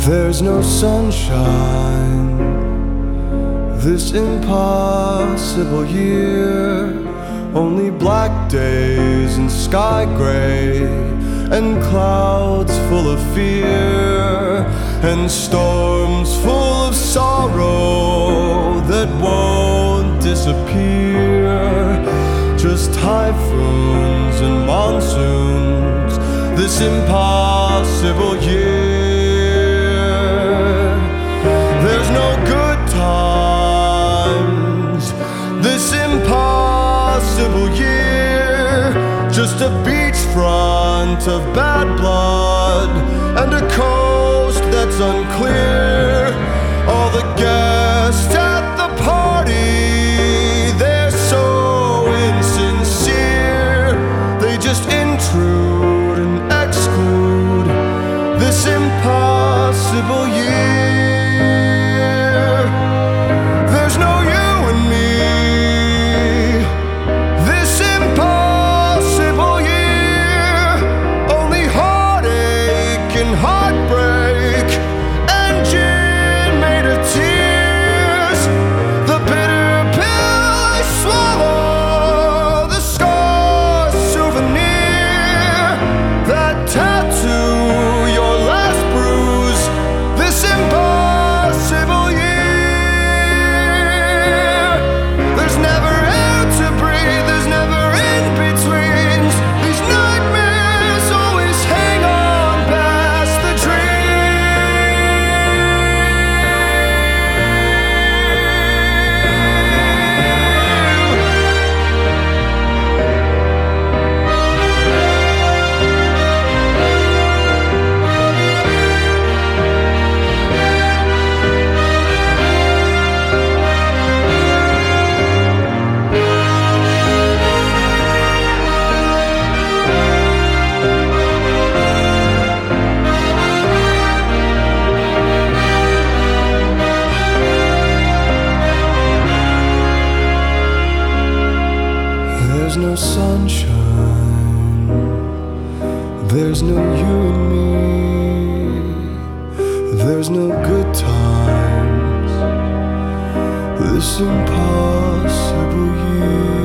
There's no sunshine this impossible year, only black days and sky gray and clouds full of fear and storms full of sorrow that won't disappear. Just typhoons and monsoons this impossible year. There's no good times this impossible year, just a beachfront of bad blood and a coast that's unclear. All the guests at the party, they're so insincere. They just intrude and exclude this impossible year. There's no you and me this impossible year, only heartache and heartbreak and gin made of tears. The bitter pill I swallow, the scar souvenir, that tattoo, your last bruise, this impossible year. There's never air to breathe, there's never in-betweens. These nightmares always hang on past the There's no sunshine, there's no you and me. There's no good times this impossible year.